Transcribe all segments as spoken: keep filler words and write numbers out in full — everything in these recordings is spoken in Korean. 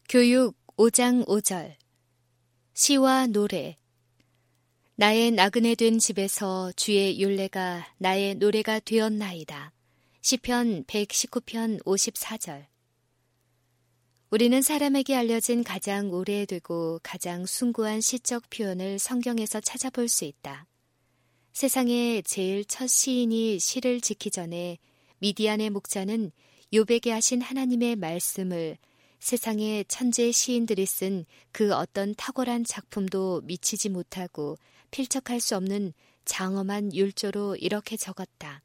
교육 오 장 오 절 시와 노래. 나의 나그네 된 집에서 주의 율례가 나의 노래가 되었나이다. 시편 백십구 편 오십사 절. 우리는 사람에게 알려진 가장 오래되고 가장 숭고한 시적 표현을 성경에서 찾아볼 수 있다. 세상의 제일 첫 시인이 시를 짓기 전에 미디안의 목자는 욥에게 하신 하나님의 말씀을 세상의 천재 시인들이 쓴 그 어떤 탁월한 작품도 미치지 못하고 필적할 수 없는 장엄한 율조로 이렇게 적었다.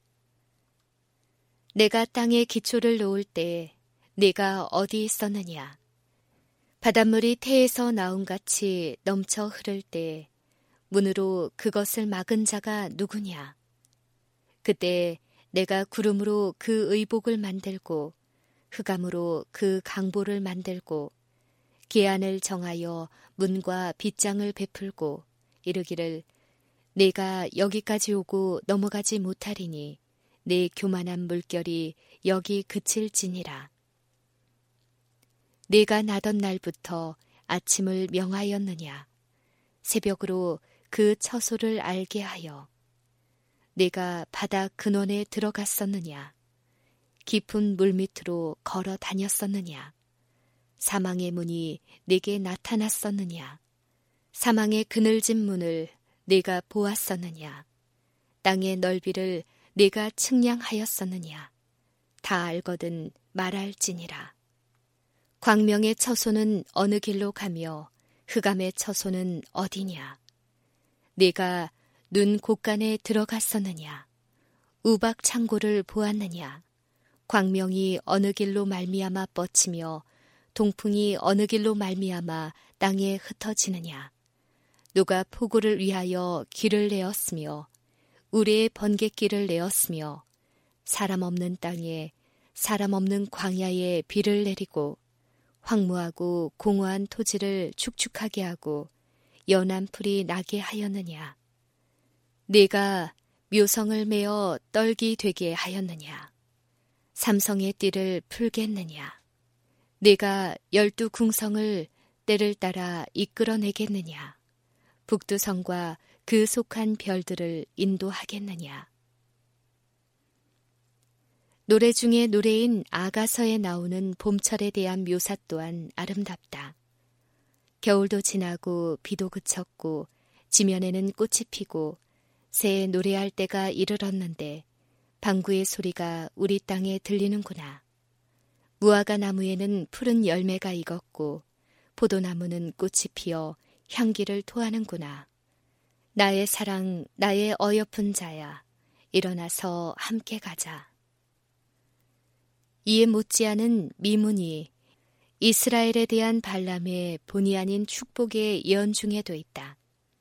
내가 땅에 기초를 놓을 때 네가 어디 있었느냐. 바닷물이 태에서 나온 같이 넘쳐 흐를 때 문으로 그것을 막은 자가 누구냐. 그때 내가 구름으로 그 의복을 만들고 흑암으로 그 강보를 만들고 계안을 정하여 문과 빗장을 베풀고 이르기를 내가 여기까지 오고 넘어가지 못하리니 내 교만한 물결이 여기 그칠지니라. 내가 나던 날부터 아침을 명하였느냐. 새벽으로 그 처소를 알게 하여 내가 바다 근원에 들어갔었느냐. 깊은 물밑으로 걸어 다녔었느냐. 사망의 문이 내게 나타났었느냐. 사망의 그늘진 문을 내가 보았었느냐. 땅의 넓이를 내가 측량하였었느냐. 다 알거든 말할지니라. 광명의 처소는 어느 길로 가며 흑암의 처소는 어디냐. 내가 눈 곳간에 들어갔었느냐. 우박 창고를 보았느냐. 광명이 어느 길로 말미암아 뻗치며 동풍이 어느 길로 말미암아 땅에 흩어지느냐. 누가 폭우를 위하여 길을 내었으며 우레의 번갯길을 내었으며 사람 없는 땅에 사람 없는 광야에 비를 내리고 황무하고 공허한 토지를 축축하게 하고 연한 풀이 나게 하였느냐. 네가 묘성을 메어 떨기 되게 하였느냐. 삼성의 띠를 풀겠느냐. 네가 열두 궁성을 때를 따라 이끌어내겠느냐. 북두성과 그 속한 별들을 인도하겠느냐. 노래 중에 노래인 아가서에 나오는 봄철에 대한 묘사 또한 아름답다. 겨울도 지나고 비도 그쳤고 지면에는 꽃이 피고 새 노래할 때가 이르렀는데 방구의 소리가 우리 땅에 들리는구나. 무화과 나무에는 푸른 열매가 익었고 포도나무는 꽃이 피어 향기를 토하는구나. 나의 사랑, 나의 어여쁜 자야. 일어나서 함께 가자. 이에 못지않은 미문이 이스라엘에 대한 발람의 본의 아닌 축복의 예언 중에도 있다.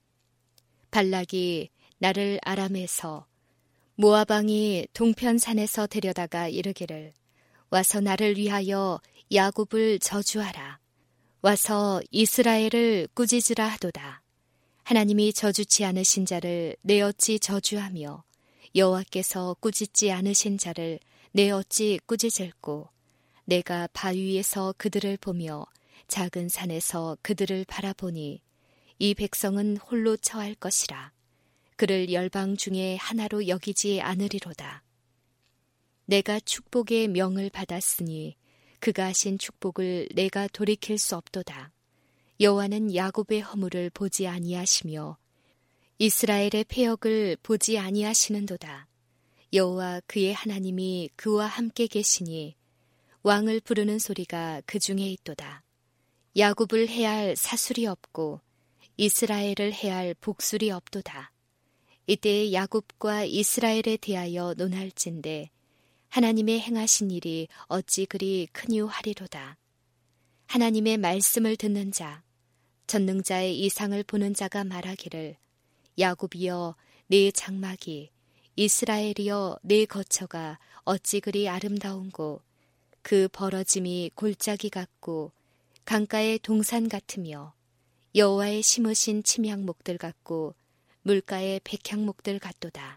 발락이 나를 아람에서 모압 왕이 동편산에서 데려다가 이르기를 와서 나를 위하여 야곱을 저주하라. 와서 이스라엘을 꾸짖으라 하도다. 하나님이 저주치 않으신 자를 내 어찌 저주하며 여호와께서 꾸짖지 않으신 자를 내 어찌 꾸짖을꼬. 내가 바위에서 그들을 보며 작은 산에서 그들을 바라보니 이 백성은 홀로 처할 것이라. 그를 열방 중에 하나로 여기지 않으리로다. 내가 축복의 명을 받았으니 그가 하신 축복을 내가 돌이킬 수 없도다. 여호와는 야곱의 허물을 보지 아니하시며 이스라엘의 패역을 보지 아니하시는도다. 여호와 그의 하나님이 그와 함께 계시니 왕을 부르는 소리가 그 중에 있도다. 야곱을 해할 사술이 없고 이스라엘을 해할 복술이 없도다. 이때 야곱과 이스라엘에 대하여 논할진대 하나님의 행하신 일이 어찌 그리 크니하리로다. 하나님의 말씀을 듣는 자, 전능자의 이상을 보는 자가 말하기를 야곱이여 내 장막이 이스라엘이여 내 거처가 어찌 그리 아름다운고 그 벌어짐이 골짜기 같고 강가의 동산 같으며 여호와의 심으신 침향목들 같고 물가의 백향목들 같도다.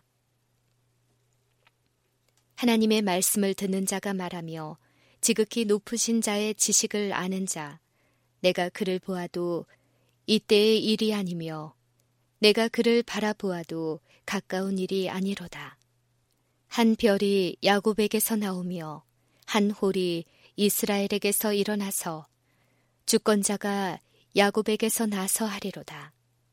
하나님의 말씀을 듣는 자가 말하며 지극히 높으신 자의 지식을 아는 자, 내가 그를 보아도 이때의 일이 아니며 내가 그를 바라보아도 가까운 일이 아니로다. 한 별이 야곱에게서 나오며 한 홀이 이스라엘에게서 일어나서 주권자가 야곱에게서 나서 하리로다.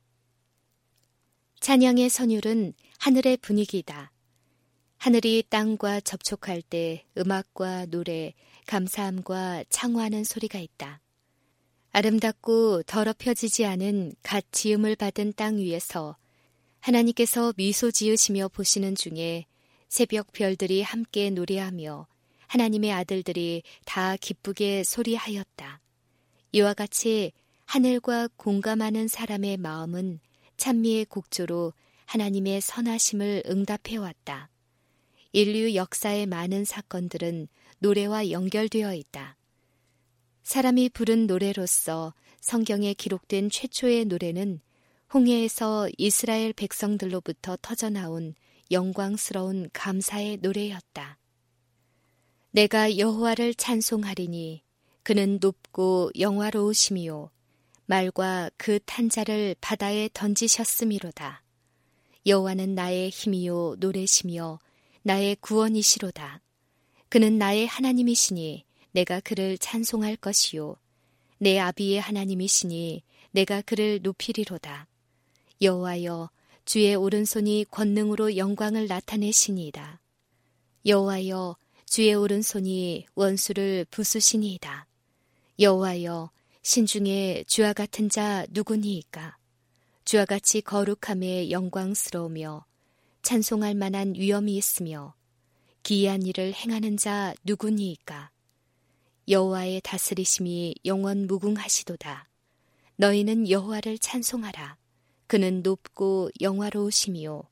찬양의 선율은 하늘의 분위기이다. 하늘이 땅과 접촉할 때 음악과 노래, 감사함과 창호하는 소리가 있다. 아름답고 더럽혀지지 않은 갓 지음을 받은 땅 위에서 하나님께서 미소 지으시며 보시는 중에 새벽 별들이 함께 노래하며 하나님의 아들들이 다 기쁘게 소리하였다. 이와 같이 하늘과 공감하는 사람의 마음은 찬미의 곡조로 하나님의 선하심을 응답해왔다. 인류 역사의 많은 사건들은 노래와 연결되어 있다. 사람이 부른 노래로서 성경에 기록된 최초의 노래는 홍해에서 이스라엘 백성들로부터 터져나온 영광스러운 감사의 노래였다. 내가 여호와를 찬송하리니 그는 높고 영화로우심이요 말과 그 탄자를 바다에 던지셨음이로다. 여호와는 나의 힘이요 노래시며 나의 구원이시로다. 그는 나의 하나님이시니 내가 그를 찬송할 것이요 내 아비의 하나님이시니 내가 그를 높이리로다. 여호와여 주의 오른손이 권능으로 영광을 나타내시니이다. 여호와여 주의 오른손이 원수를 부수시니이다. 여호와여 신중에 주와 같은 자 누구니이까? 주와 같이 거룩함에 영광스러우며 찬송할 만한 위엄이 있으며 기이한 일을 행하는 자 누구니이까? 여호와의 다스리심이 영원 무궁하시도다. 너희는 여호와를 찬송하라. 그는 높고 영화로우심이요.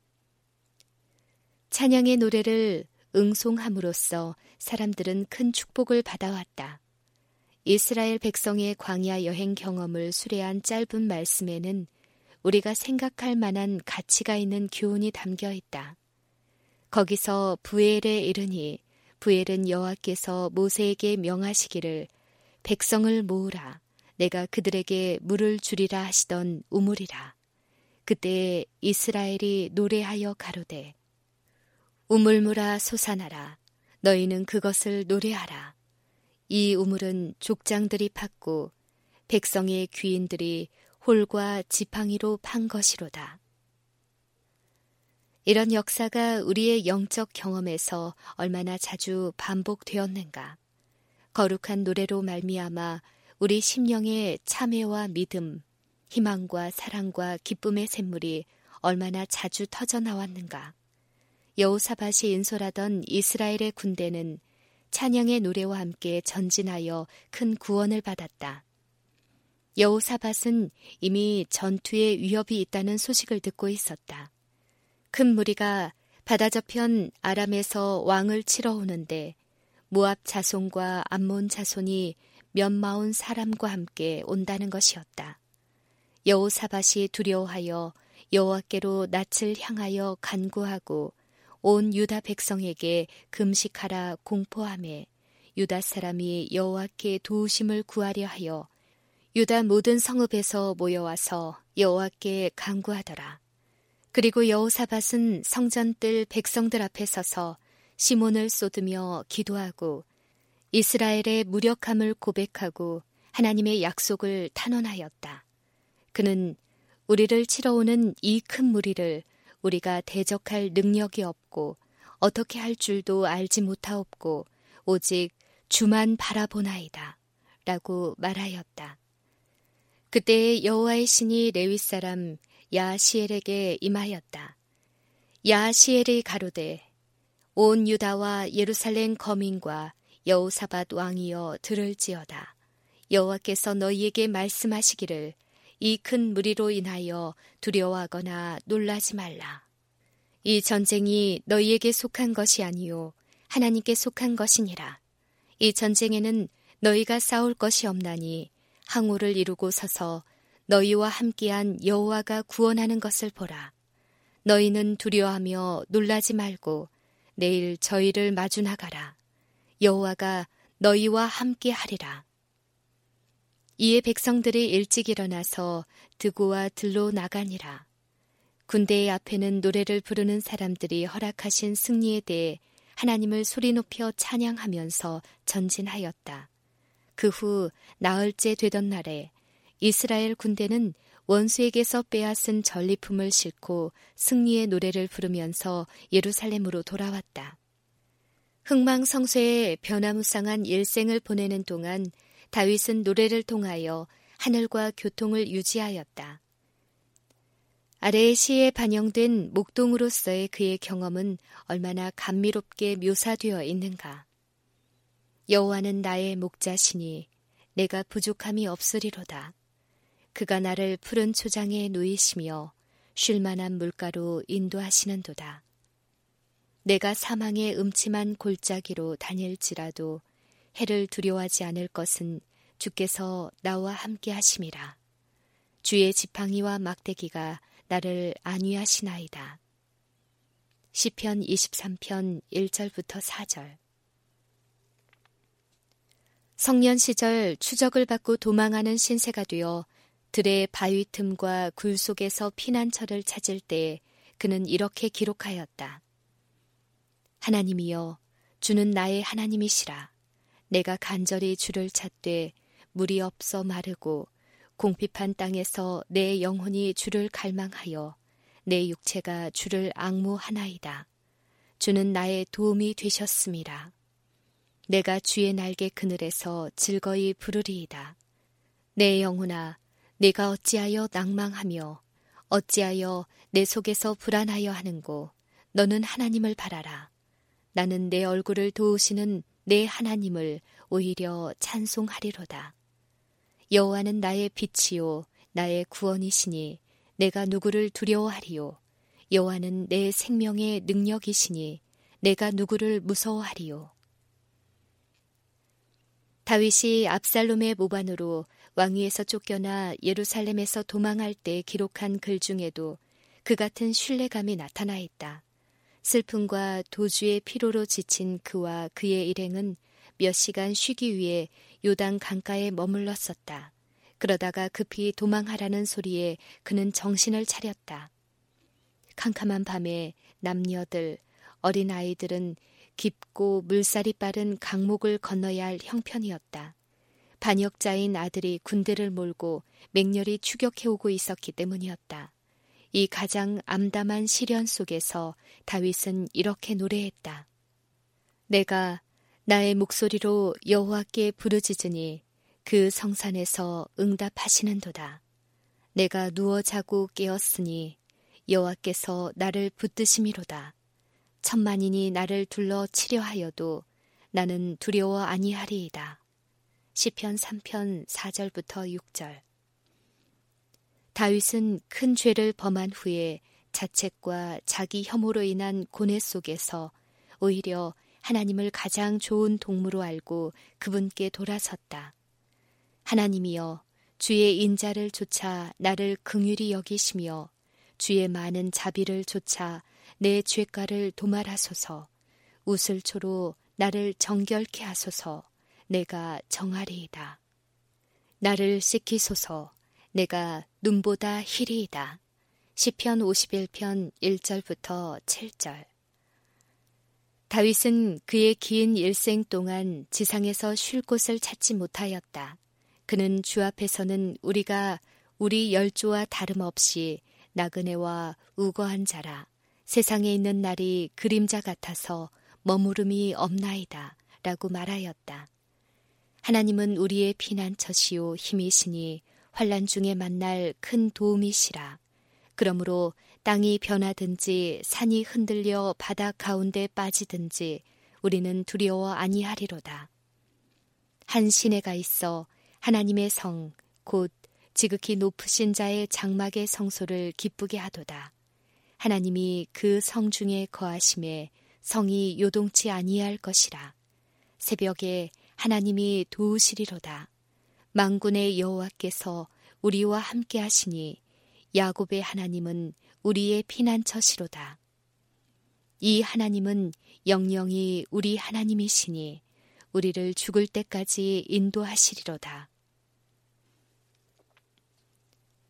찬양의 노래를 응송함으로써 사람들은 큰 축복을 받아왔다. 이스라엘 백성의 광야 여행 경험을 수레한 짧은 말씀에는 우리가 생각할 만한 가치가 있는 교훈이 담겨 있다. 거기서 부엘에 이르니 부엘은 여호와께서 모세에게 명하시기를 백성을 모으라. 내가 그들에게 물을 주리라 하시던 우물이라. 그때 이스라엘이 노래하여 가로되 우물물아 솟아나라. 너희는 그것을 노래하라. 이 우물은 족장들이 팠고 백성의 귀인들이 홀과 지팡이로 판 것이로다. 이런 역사가 우리의 영적 경험에서 얼마나 자주 반복되었는가. 거룩한 노래로 말미암아 우리 심령의 참회와 믿음, 희망과 사랑과 기쁨의 샘물이 얼마나 자주 터져나왔는가. 여호사밧이 인솔하던 이스라엘의 군대는 찬양의 노래와 함께 전진하여 큰 구원을 받았다. 여호사밧은 이미 전투에 위협이 있다는 소식을 듣고 있었다. 큰 무리가 바다 저편 아람에서 왕을 치러 오는데 모압 자손과 암몬 자손이 몇마흔 사람과 함께 온다는 것이었다. 여호사밧이 두려워하여 여호와께로 낯을 향하여 간구하고 온 유다 백성에게 금식하라 공포하매 유다 사람이 여호와께 도우심을 구하려 하여 유다 모든 성읍에서 모여와서 여호와께 간구하더라. 그리고 여호사밧은 성전뜰 백성들 앞에 서서 시몬을 쏟으며 기도하고 이스라엘의 무력함을 고백하고 하나님의 약속을 탄원하였다. 그는 우리를 치러 오는 이 큰 무리를 우리가 대적할 능력이 없고 어떻게 할 줄도 알지 못하옵고 오직 주만 바라보나이다 라고 말하였다. 그때 여호와의 신이 레위 사람 야하시엘에게 임하였다. 야하시엘이 가로되 온 유다와 예루살렘 거민과 여호사밧 왕이여 들을지어다. 여호와께서 너희에게 말씀하시기를 이 큰 무리로 인하여 두려워하거나 놀라지 말라. 이 전쟁이 너희에게 속한 것이 아니요 하나님께 속한 것이니라. 이 전쟁에는 너희가 싸울 것이 없나니 항우를 이루고 서서 너희와 함께한 여호와가 구원하는 것을 보라. 너희는 두려워하며 놀라지 말고 내일 저희를 마주 나가라. 여호와가 너희와 함께 하리라. 이에 백성들이 일찍 일어나서 드고와 들로 나가니라. 군대의 앞에는 노래를 부르는 사람들이 허락하신 승리에 대해 하나님을 소리 높여 찬양하면서 전진하였다. 그 후 나흘째 되던 날에 이스라엘 군대는 원수에게서 빼앗은 전리품을 싣고 승리의 노래를 부르면서 예루살렘으로 돌아왔다. 흥망성쇠의 변화무쌍한 일생을 보내는 동안 다윗은 노래를 통하여 하늘과 교통을 유지하였다. 아래의 시에 반영된 목동으로서의 그의 경험은 얼마나 감미롭게 묘사되어 있는가. 여호와는 나의 목자시니 내가 부족함이 없으리로다. 그가 나를 푸른 초장에 누이시며 쉴만한 물가로 인도하시는도다. 내가 사망의 음침한 골짜기로 다닐지라도 해를 두려워하지 않을 것은 주께서 나와 함께 하심이라. 주의 지팡이와 막대기가 나를 안위하시나이다. 시편 이십삼 편 일 절부터 사 절. 성년 시절 추적을 받고 도망하는 신세가 되어 들의 바위 틈과 굴 속에서 피난처를 찾을 때 그는 이렇게 기록하였다. 하나님이여, 주는 나의 하나님이시라. 내가 간절히 주를 찾되 물이 없어 마르고 공핍한 땅에서 내 영혼이 주를 갈망하여 내 육체가 주를 앙모하나이다. 주는 나의 도움이 되셨음이라. 내가 주의 날개 그늘에서 즐거이 부르리이다. 내 영혼아, 내가 어찌하여 낭망하며 어찌하여 내 속에서 불안하여 하는고. 너는 하나님을 바라라. 나는 내 얼굴을 도우시는 내 하나님을 오히려 찬송하리로다. 여호와는 나의 빛이요 나의 구원이시니 내가 누구를 두려워하리요. 여호와는 내 생명의 능력이시니 내가 누구를 무서워하리요. 다윗이 압살롬의 모반으로 왕위에서 쫓겨나 예루살렘에서 도망할 때 기록한 글 중에도 그 같은 신뢰감이 나타나 있다. 슬픔과 도주의 피로로 지친 그와 그의 일행은 몇 시간 쉬기 위해 요단 강가에 머물렀었다. 그러다가 급히 도망하라는 소리에 그는 정신을 차렸다. 캄캄한 밤에 남녀들, 어린아이들은 깊고 물살이 빠른 강목을 건너야 할 형편이었다. 반역자인 아들이 군대를 몰고 맹렬히 추격해오고 있었기 때문이었다. 이 가장 암담한 시련 속에서 다윗은 이렇게 노래했다. 내가 나의 목소리로 여호와께 부르짖으니 그 성산에서 응답하시는도다. 내가 누워 자고 깨었으니 여호와께서 나를 붙드심이로다. 천만인이 나를 둘러 치려 하여도 나는 두려워 아니하리이다. 시편 삼 편 사 절부터 육 절. 다윗은 큰 죄를 범한 후에 자책과 자기 혐오로 인한 고뇌 속에서 오히려 하나님을 가장 좋은 동무로 알고 그분께 돌아섰다. 하나님이여, 주의 인자를 좇아 나를 긍휼히 여기시며 주의 많은 자비를 좇아 내 죄가를 도말하소서. 우슬초로 나를 정결케 하소서. 내가 정하리이다. 나를 씻기소서. 내가 눈보다 희리이다. 시편 오십일 편 일 절부터 칠 절. 다윗은 그의 긴 일생 동안 지상에서 쉴 곳을 찾지 못하였다. 그는 주 앞에서는 우리가 우리 열조와 다름없이 나그네와 우거한 자라. 세상에 있는 날이 그림자 같아서 머무름이 없나이다 라고 말하였다. 하나님은 우리의 피난처시요 힘이시니 환난 중에 만날 큰 도움이시라. 그러므로 땅이 변하든지 산이 흔들려 바다 가운데 빠지든지 우리는 두려워 아니하리로다. 한 시내가 있어 하나님의 성, 곧 지극히 높으신 자의 장막의 성소를 기쁘게 하도다. 하나님이 그 성 중에 거하심에 성이 요동치 아니할 것이라. 새벽에 하나님이 도우시리로다. 만군의 여호와께서 우리와 함께 하시니 야곱의 하나님은 우리의 피난처시로다. 이 하나님은 영영이 우리 하나님이시니 우리를 죽을 때까지 인도하시리로다.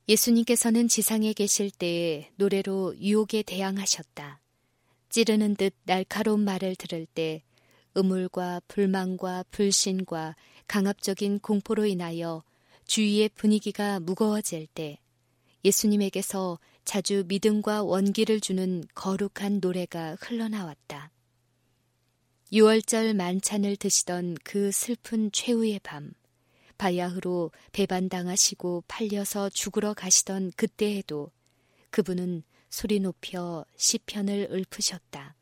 예수님께서는 지상에 계실 때에 노래로 유혹에 대항하셨다. 찌르는 듯 날카로운 말을 들을 때 음울과 불만과 불신과 강압적인 공포로 인하여 주위의 분위기가 무거워질 때 예수님에게서 자주 믿음과 원기를 주는 거룩한 노래가 흘러나왔다. 유월절 만찬을 드시던 그 슬픈 최후의 밤, 바야흐로 배반당하시고 팔려서 죽으러 가시던 그때에도 그분은 소리 높여 시편을 읊으셨다.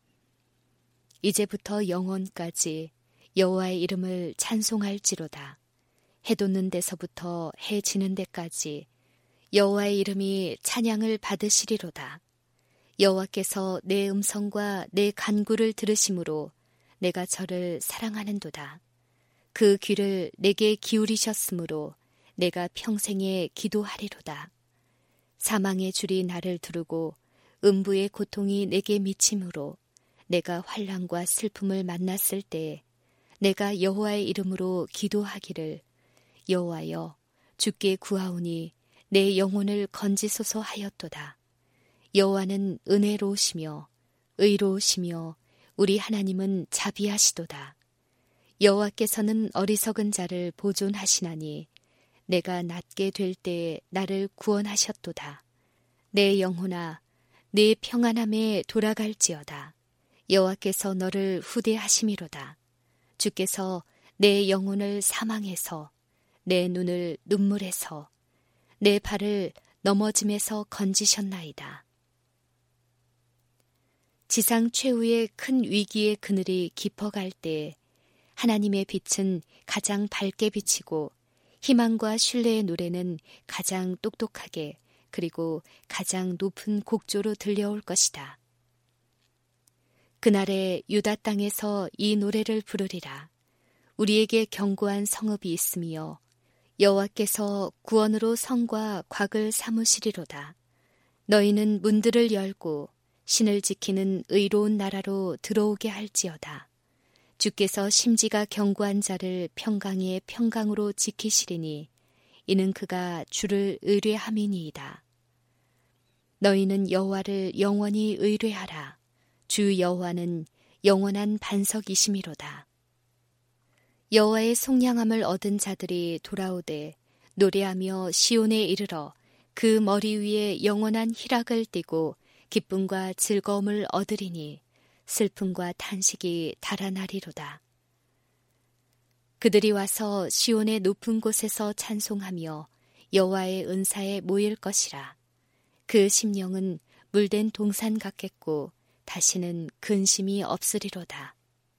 이제부터 영원까지 여호와의 이름을 찬송할지로다. 해 돋는 데서부터 해 지는 데까지 여호와의 이름이 찬양을 받으시리로다. 여호와께서 내 음성과 내 간구를 들으심으로 내가 저를 사랑하는도다. 그 귀를 내게 기울이셨으므로 내가 평생에 기도하리로다. 사망의 줄이 나를 두르고 음부의 고통이 내게 미침으로 내가 환난과 슬픔을 만났을 때에 내가 여호와의 이름으로 기도하기를 여호와여 주께 구하오니 내 영혼을 건지소서 하였도다. 여호와는 은혜로우시며 의로우시며 우리 하나님은 자비하시도다. 여호와께서는 어리석은 자를 보존하시나니 내가 낮게 될 때에 나를 구원하셨도다. 내 영혼아 내 평안함에 돌아갈지어다. 여호와께서 너를 후대하심이로다. 주께서 내 영혼을 사망에서 내 눈을 눈물에서 내 발을 넘어짐에서 건지셨나이다. 지상 최후의 큰 위기의 그늘이 깊어갈 때 하나님의 빛은 가장 밝게 비치고 희망과 신뢰의 노래는 가장 똑똑하게 그리고 가장 높은 곡조로 들려올 것이다. 그날에 유다 땅에서 이 노래를 부르리라. 우리에게 견고한 성읍이 있으며 여호와께서 구원으로 성과 곽을 삼으시리로다. 너희는 문들을 열고 신을 지키는 의로운 나라로 들어오게 할지어다. 주께서 심지가 견고한 자를 평강의 평강으로 지키시리니 이는 그가 주를 의뢰함이니이다. 너희는 여호와를 영원히 의뢰하라. 주 여호와는 영원한 반석이심이로다. 여호와의 속량함을 얻은 자들이 돌아오되 노래하며 시온에 이르러 그 머리 위에 영원한 희락을 띠고 기쁨과 즐거움을 얻으리니 슬픔과 탄식이 달아나리로다. 그들이 와서 시온의 높은 곳에서 찬송하며 여호와의 은사에 모일 것이라. 그 심령은 물된 동산 같겠고 다시는 근심이 없으리로다.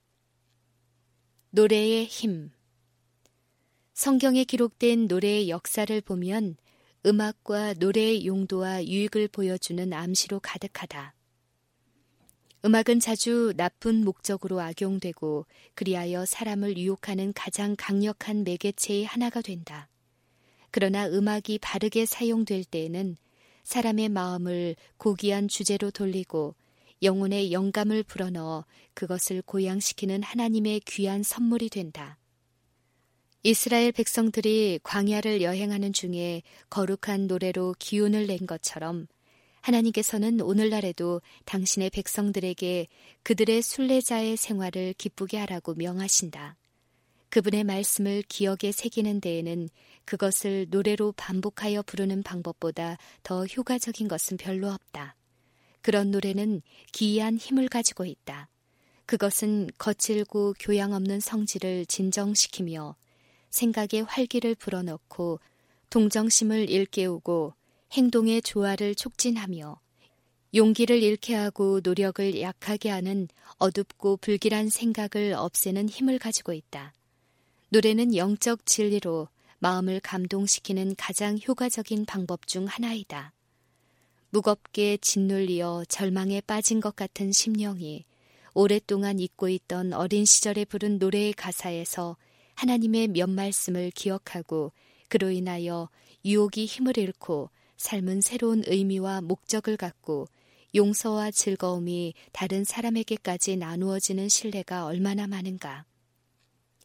노래의 힘. 성경에 기록된 노래의 역사를 보면 음악과 노래의 용도와 유익을 보여주는 암시로 가득하다. 음악은 자주 나쁜 목적으로 악용되고 그리하여 사람을 유혹하는 가장 강력한 매개체의 하나가 된다. 그러나 음악이 바르게 사용될 때에는 사람의 마음을 고귀한 주제로 돌리고 영혼의 영감을 불어넣어 그것을 고양시키는 하나님의 귀한 선물이 된다. 이스라엘 백성들이 광야를 여행하는 중에 거룩한 노래로 기운을 낸 것처럼 하나님께서는 오늘날에도 당신의 백성들에게 그들의 순례자의 생활을 기쁘게 하라고 명하신다. 그분의 말씀을 기억에 새기는 데에는 그것을 노래로 반복하여 부르는 방법보다 더 효과적인 것은 별로 없다. 그런 노래는 기이한 힘을 가지고 있다. 그것은 거칠고 교양 없는 성질을 진정시키며 생각의 활기를 불어넣고 동정심을 일깨우고 행동의 조화를 촉진하며 용기를 잃게 하고 노력을 약하게 하는 어둡고 불길한 생각을 없애는 힘을 가지고 있다. 노래는 영적 진리로 마음을 감동시키는 가장 효과적인 방법 중 하나이다. 무겁게 짓눌리어 절망에 빠진 것 같은 심령이 오랫동안 잊고 있던 어린 시절에 부른 노래의 가사에서 하나님의 몇 말씀을 기억하고 그로 인하여 유혹이 힘을 잃고 삶은 새로운 의미와 목적을 갖고 용서와 즐거움이 다른 사람에게까지 나누어지는 신뢰가 얼마나 많은가.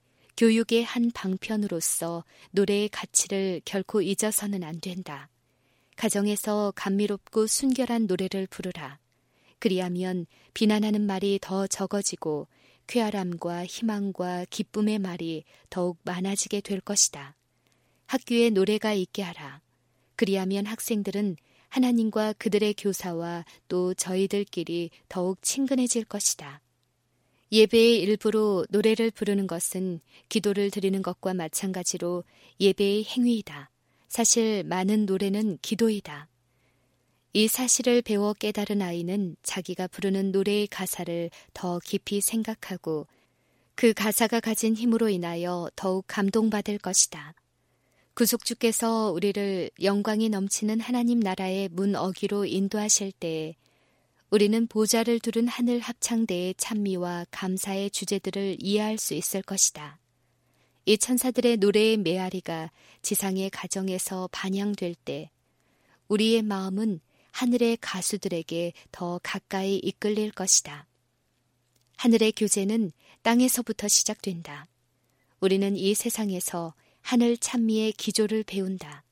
교육의 한 방편으로서 노래의 가치를 결코 잊어서는 안 된다. 가정에서 감미롭고 순결한 노래를 부르라. 그리하면 비난하는 말이 더 적어지고 쾌활함과 희망과 기쁨의 말이 더욱 많아지게 될 것이다. 학교에 노래가 있게 하라. 그리하면 학생들은 하나님과 그들의 교사와 또 저희들끼리 더욱 친근해질 것이다. 예배의 일부로 노래를 부르는 것은 기도를 드리는 것과 마찬가지로 예배의 행위이다. 사실 많은 노래는 기도이다. 이 사실을 배워 깨달은 아이는 자기가 부르는 노래의 가사를 더 깊이 생각하고 그 가사가 가진 힘으로 인하여 더욱 감동받을 것이다. 구속주께서 우리를 영광이 넘치는 하나님 나라의 문 어기로 인도하실 때에 우리는 보좌를 두른 하늘 합창대의 찬미와 감사의 주제들을 이해할 수 있을 것이다. 이 천사들의 노래의 메아리가 지상의 가정에서 반향될 때 우리의 마음은 하늘의 가수들에게 더 가까이 이끌릴 것이다. 하늘의 교제는 땅에서부터 시작된다. 우리는 이 세상에서 하늘 찬미의 기조를 배운다.